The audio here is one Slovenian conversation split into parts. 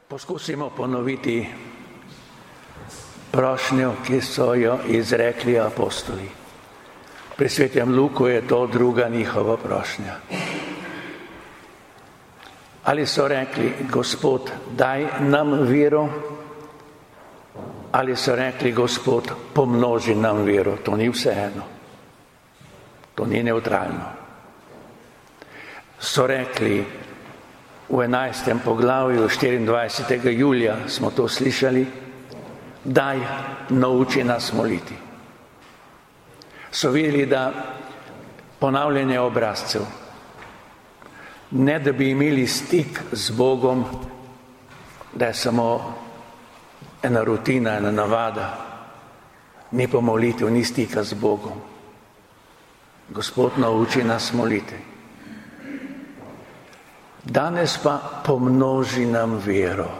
Poskusimo ponoviti prošnjo, ki so jo izrekli apostoli. Pri svetem Luku je to druga njihova prošnja. Ali so rekli, Gospod, daj nam vero, ali so rekli, Gospod, pomnoži nam vero. To ni vseeno. To ni nevtralno. So rekli, v 11. poglavju 24. julija smo to slišali, daj, nauči nas moliti. So videli, da ponavljanje obrazcev, ne da bi imeli stik z Bogom, da je samo ena rutina, ena navada, ni pa molitev, ni stika z Bogom. Gospod, nauči nas moliti. Danes pa pomnoži nam vero,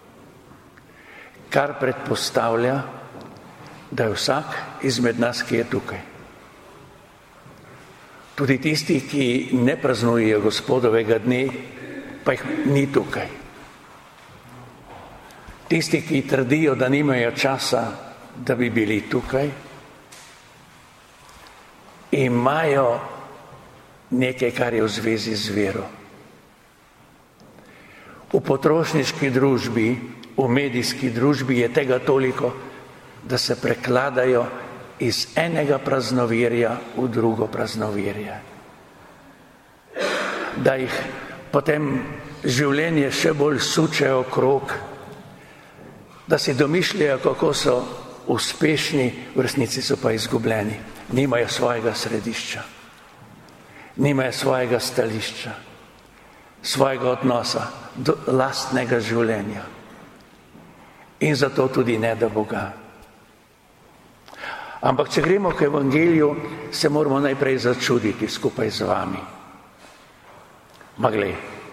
kar predpostavlja, da je vsak izmed nas, ki je tukaj. Tudi tisti, ki ne praznujejo Gospodovega dne, pa jih ni tukaj. Tisti, ki trdijo, da nimajo časa, da bi bili tukaj, imajo nekaj, kar je v zvezi z vero. V potrošniški družbi, v medijski družbi je tega toliko, da se prekladajo iz enega praznovirja v drugo praznovirje. Da jih potem življenje še bolj suče okrog, da si domišljajo, kako so uspešni, v resnici so pa izgubljeni. Nimajo svojega središča, nimajo svojega stališča, svojega odnosa do lastnega življenja. In zato tudi ne da Boga. Ampak, če gremo k evangeliju, se moramo najprej začuditi skupaj z vami. Ma glej,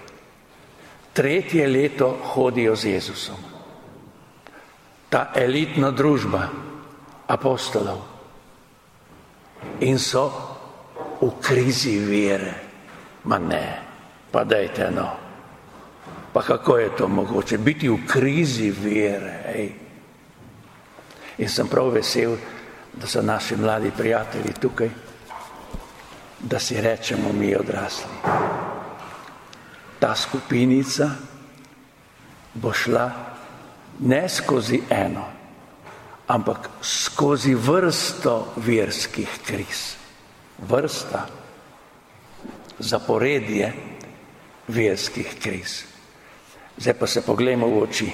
3. leto hodijo z Jezusom. Ta elitna družba apostolov. In so v krizi vere. Ma ne, pa dajte no. Pa kako je to mogoče? Biti v krizi vere. Ej. In sem prav vesel, da so naši mladi prijatelji tukaj, da si rečemo mi odrasli. Ta skupinica bo šla ne skozi eno, ampak skozi vrsto verskih kriz. Vrsta, zaporedje verskih kriz. Zdaj pa se poglejmo v oči.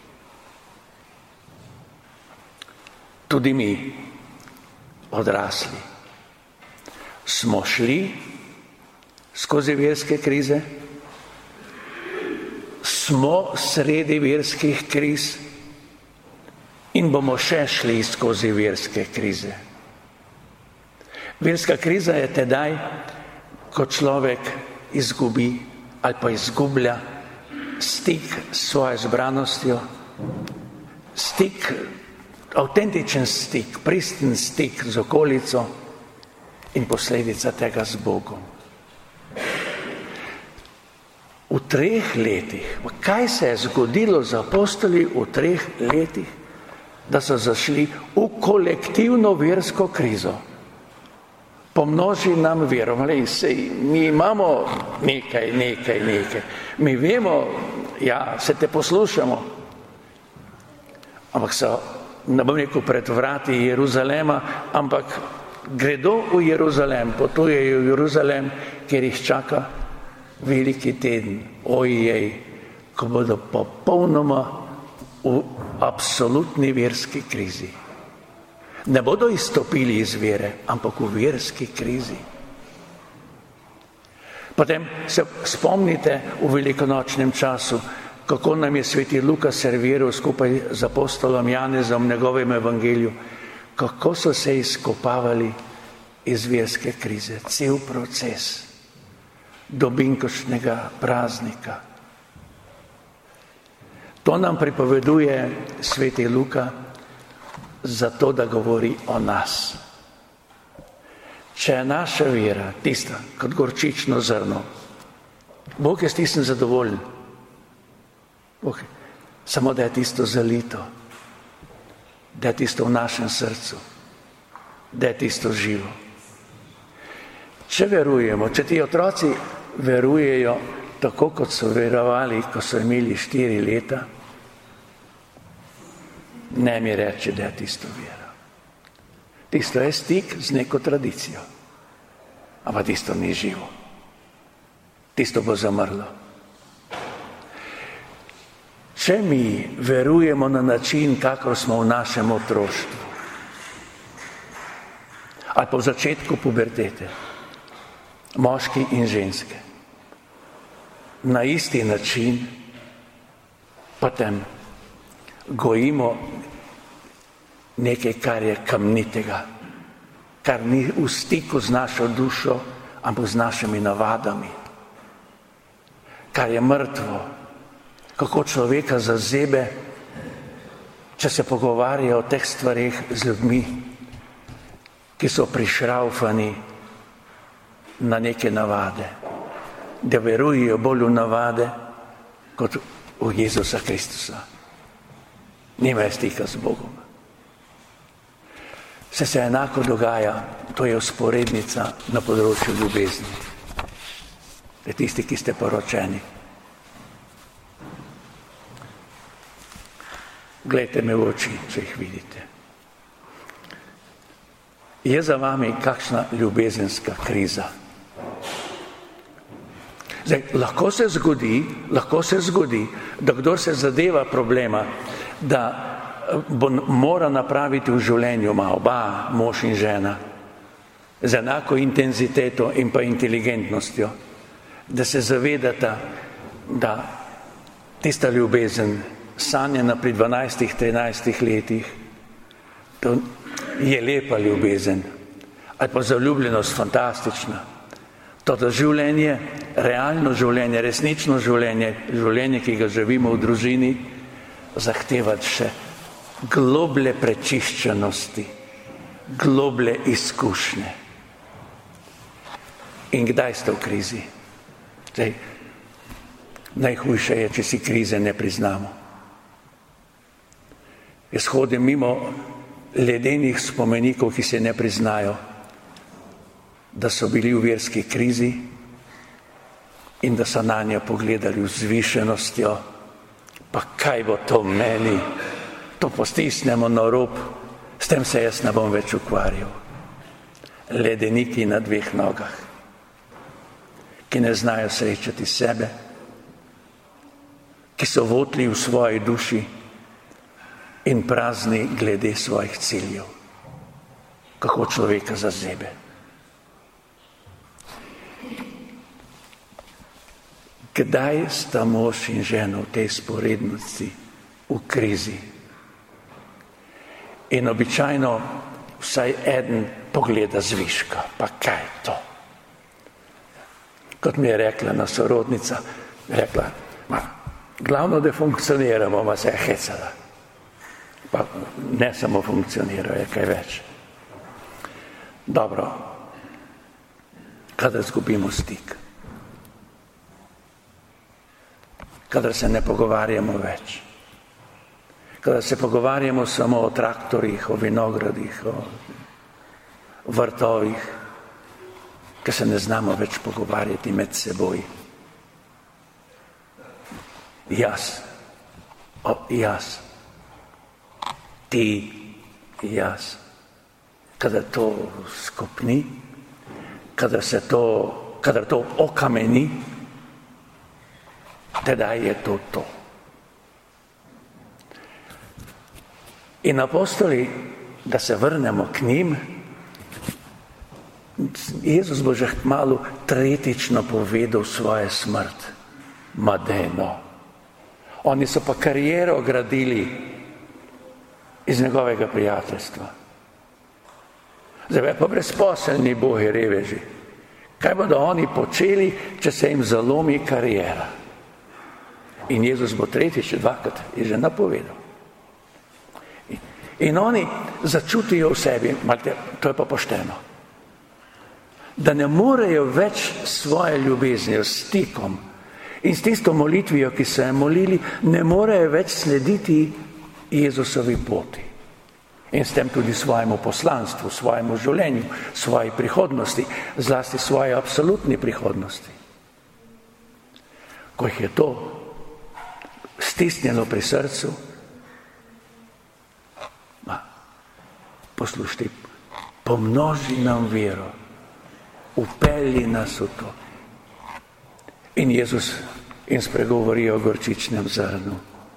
Tudi mi, odrasli, smo šli skozi verske krize, smo sredi verskih kriz in bomo še šli skozi verske krize. Verska kriza je tedaj, ko človek izgubi ali pa izgublja stik s svojo zbranostjo, stik, avtentičen stik, pristen stik z okolico in posledica tega z Bogom. V 3 letih, kaj se je zgodilo z apostoli v 3 letih, da so zašli v kolektivno versko krizo? Pomnoži nam vero. Mi imamo nekaj. Mi vemo, ja, se te poslušamo, ampak so, ne bom rekel pred vrati Jeruzalema, ampak gredo v Jeruzalem, potujejo v Jeruzalem, kjer jih čaka veliki teden. Ojej, ko bodo popolnoma v absolutni verski krizi. Ne bodo izstopili iz vere, ampak v verski krizi. Potem se spomnite v velikonočnem času, kako nam je sveti Luka serviral skupaj z apostolom Janezom v njegovem evangeliju, kako so se izkopavali iz verske krize. Cel proces do binkošnjega praznika. To nam pripoveduje sveti Luka, zato da govori o nas. Če je naša vera tista, kot gorčično zrno, Bog je s tistim zadovoljen. samo da je tisto zalito, da je tisto v našem srcu, da je tisto živo. Če verujemo, če ti otroci verujejo tako, kot so verovali, ko so imeli 4 leta, ne mi reči, da je tisto vera. Tisto je stik z neko tradicijo, ampak tisto ni živo. Tisto bo zamrlo. Če mi verujemo na način, kakor smo v našem otroštvu, ali pa v začetku pubertete, moški in ženske, na isti način, potem gojimo nekaj, kar je kamnitega, kar ni v stiku z našo dušo, ampak z našimi navadami, kar je mrtvo, kako človeka zazebe, če se pogovarja o teh stvarih z ljudmi, ki so prišraufani na neke navade, da verujejo bolj v navade, kot v Jezusa Kristusa. Nimajo stika z Bogom. Vse se enako dogaja, to je vzporednica na področju ljubezni. Da tisti, ki ste poročeni. Glejte me v oči, če jih vidite. Je za vami kakšna ljubezenska kriza? Zdaj, lahko se zgodi, da kdor se zadeva problema, da mora napraviti v življenju, ima oba, mož in žena, z enako intenziteto in pa inteligentnostjo, da se zavedata, da tista ljubezen, sanjena pri 12-13 letih, to je lepa ljubezen, ali pa zaljubljenost fantastična. Toto življenje, realno življenje, resnično življenje, življenje, ki ga živimo v družini, zahteva še globlje prečiščenosti, globlje izkušnje. In kdaj ste v krizi? Zdaj, najhujše je, če si krize ne priznamo. Jaz hodim mimo ledenih spomenikov, ki se ne priznajo, da so bili v verski krizi in da so na nje pogledali vzvišenostjo, pa kaj bo to meni, to postisnemo na rob, s tem se jaz ne bom več ukvarjal. Ledeniki na 2 nogah, ki ne znajo srečati sebe, ki so votli v svoji duši in prazni glede svojih ciljev. Kako človeka zazebe. Kdaj sta mož in žena v tej sporednosti v krizi? In običajno vsaj eden pogleda zviška, pa kaj to? Kot mi je rekla na sorodnica, rekla, glavno, da funkcioniramo, ma se je hecala. Pa ne samo funkcionira, je kaj več. Dobro, kadar zgubimo stik, kadar se ne pogovarjamo več, kadar se pogovarjamo samo o traktorjih, o vinogradih, o vrtovih, ker se ne znamo več pogovarjati med seboj. Jaz, ti, jaz. Kadar to skopni, kadar to okameni, tedaj je to. In apostoli, da se vrnemo k njim, Jezus bo že kmalu tretjično povedal svojo smrt. Madeno. Oni so pa kariero gradili iz njegovega prijateljstva. Zdaj pa brezposelni bogi reveži. Kaj bodo oni počeli, če se jim zalomi kariera? In Jezus bo tretjič, 2-krat je že napovedal. In oni začutijo v sebi, to je pa pošteno, da ne morejo več svoje ljubezni s stikom In s tisto molitvijo, ki so jo molili, ne morejo več slediti Jezusovi poti. In s tem tudi svojemu poslanstvu, svojemu življenju, svoji prihodnosti, zlasti svoji absolutni prihodnosti. Ko jih je to stisnjeno pri srcu, poslušaj, pomnoži nam vero, upelji nas v to. In Jezus jim spregovori o gorčičnem zrnu.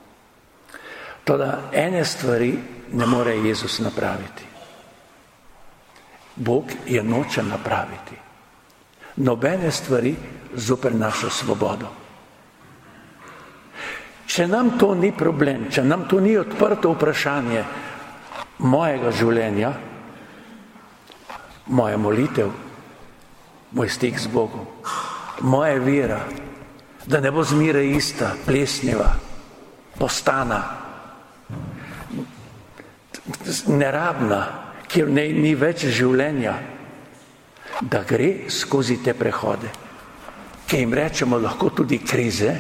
Toda ene stvari ne more Jezus napraviti. Bog je noče napraviti. Nobene stvari zoper našo svobodo. Če nam to ni problem, če nam to ni odprto vprašanje mojega življenja, moja molitev, moj stik z Bogom, moja vera, da ne bo zmeraj ista, plesniva, postana, nerabna, kjer ni več življenja, da gre skozi te prehode, ki jim rečemo lahko tudi krize,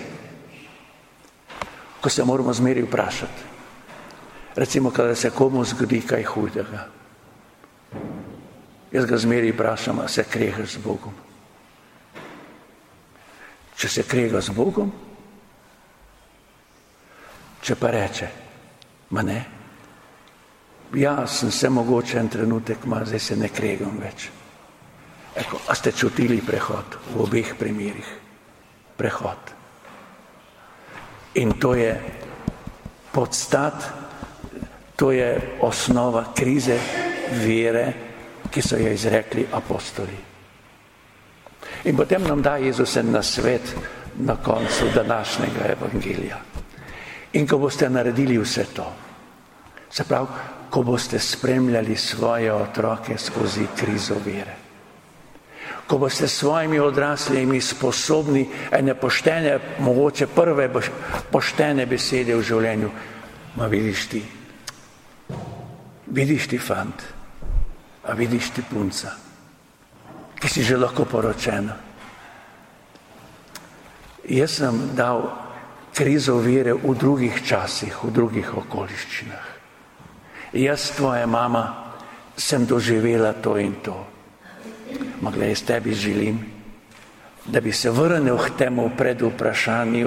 ko se moramo zmeraj vprašati. Recimo, kada se komu zgodi kaj hudega. Jaz ga zmeraj vprašam, a se kregaš z Bogom. Če se krega z Bogom, če pa reče, ma ne, ja, sem se mogoče en trenutek, ma zdaj se ne kregam več. Eko, a ste čutili prehod v obeh primerih? Prehod. In to je podstat, to je osnova krize vere, ki so jo izrekli apostoli. In potem nam da Jezus en nasvet na koncu današnjega evangelija. In ko boste naredili vse to, se pravi, ko boste spremljali svoje otroke skozi krizo vere, ko boste s svojimi odraslimi sposobni ene poštene, mogoče prve poštene besede v življenju, ma vidiš ti fant, a vidiš ti punca, ki si že lahko poročena. Jaz sem dal krizo vere v drugih časih, v drugih okoliščinah. Jaz, tvoja mama, sem doživela to in to. Ma glej, jaz tebi želim, da bi se vrnil k temu pred vprašanju.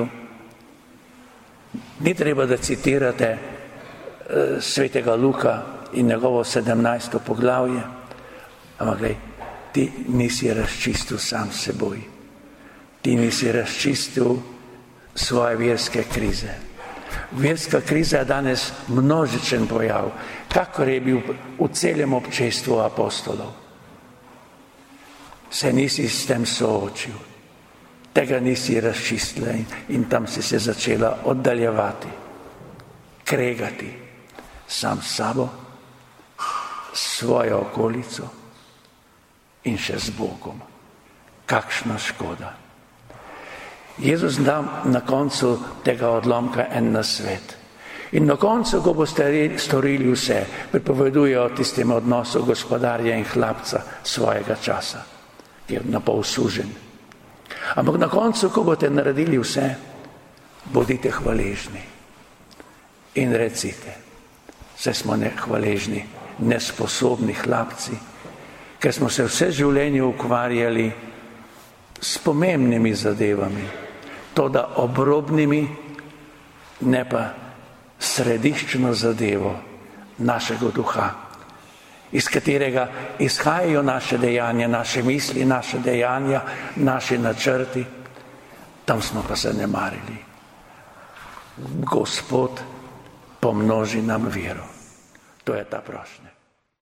Ni treba, da citirate svetega Luka in njegovo 17. poglavje, ampak glej, ti nisi razčistil sam seboj. Ti nisi razčistil svoje verske krize. Verska kriza je danes množičen pojav, kakor je bil v celem občestvu apostolov. Se nisi s tem soočil, tega nisi razčistila in tam si se začela oddaljevati, kregati sam s sabo, svojo okolico in še z Bogom. Kakšna škoda. Jezus nam na koncu tega odlomka en nasvet. In na koncu, ko boste storili vse, pripoveduje o tistem odnosu gospodarja in hlapca svojega časa, ki je napol sužen. Ampak na koncu, ko boste naredili vse, bodite hvaležni in recite, saj smo nehvaležni, nesposobni hlapci, ker smo se vse življenje ukvarjali s pomembnimi zadevami, toda obrobnimi, ne pa središčno zadevo našega duha, iz katerega izhajajo naše dejanja, naše misli, naše dejanja, naši načrti, tam smo pa se ne marili. Gospod, pomnoži nam vero. To je ta prošnja.